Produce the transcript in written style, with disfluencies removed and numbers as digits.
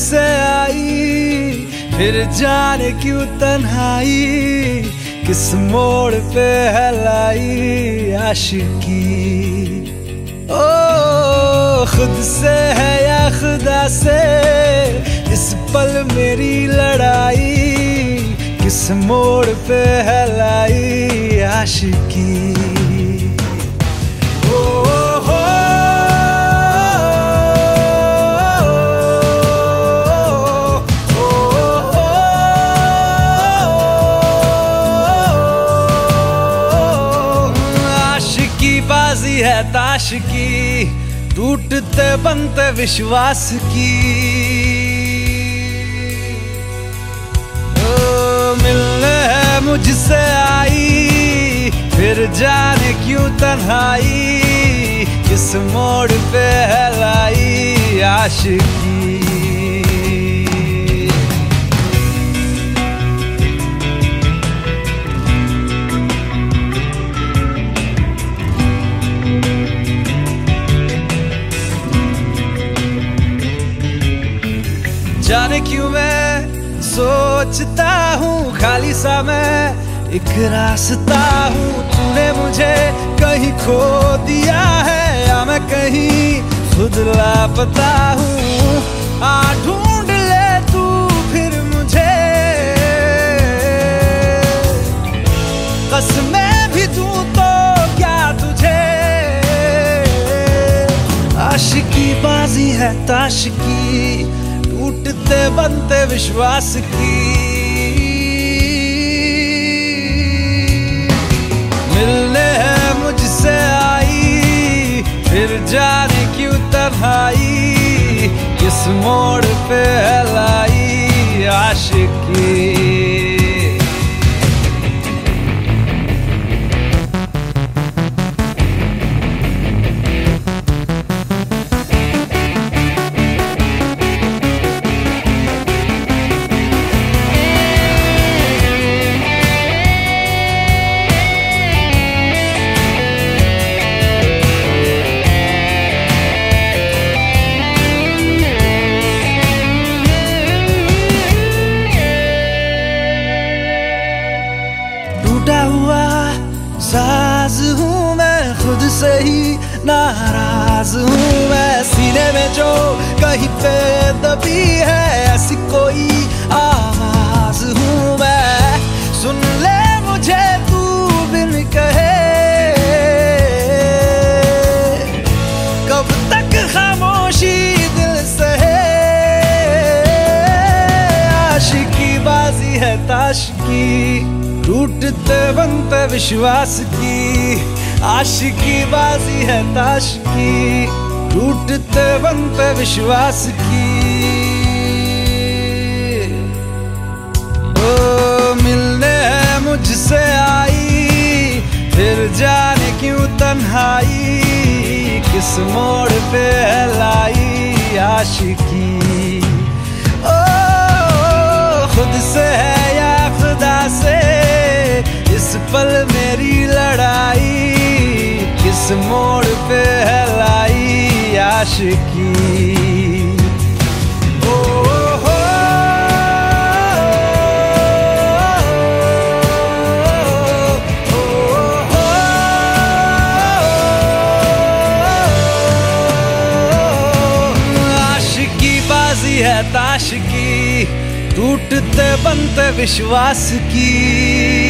मुझसे आई, फिर जाने क्यों तन्हाई, किस मोड़ पे है लाई आशिकी। ओ खुद से है या खुदा से, इस पल मेरी लड़ाई, किस मोड़ पे है लाई आशिकी। बाजी है ताश की, टूटते बनते विश्वास की। मिलने है मुझसे आई, फिर जाने क्यों तन्हाई, किस मोड़ पे है लाई आशिकी। जाने क्यों मैं सोचता हूँ खाली सा मैं एक रास्ता हूँ, तूने मुझे कहीं खो दिया है या मैं कहीं खुद लापता हूँ। आ ढूंढ ले तू फिर मुझे, कसमें भी दूँ तो क्या तुझे। आशिकी बाजी है ताश की, टूटते बनते विश्वास की। मिलने है मुझसे आई, फिर जाने क्यों तन्हाई, किस मोड़ पे है लाई आशिकी। टूटा हुआ साज हूँ मैं, खुद से ही नाराज हूँ मैं। सीने में जो कहीं पे दबी है ऐसी कोई आवाज हूँ मैं। सुन ले मुझे तू बिन कहे, कब तक खामोशी दिल सहे। आशिकी बाजी है ताश की, टूटते बनते विश्वास की। आशिकी बाजी है ताश की, टूटते बनते विश्वास की। ओ मिलने है मुझसे आई, फिर जाने क्यों तन्हाई, किस मोड़ पे है लाई आशिकी। ओ खुद से है या खुदा से, इस पल मेरी लड़ाई, किस मोड़ पे है लाई आशिकी। आशिकी बाजी है ताश की, टूटते बनते विश्वास की।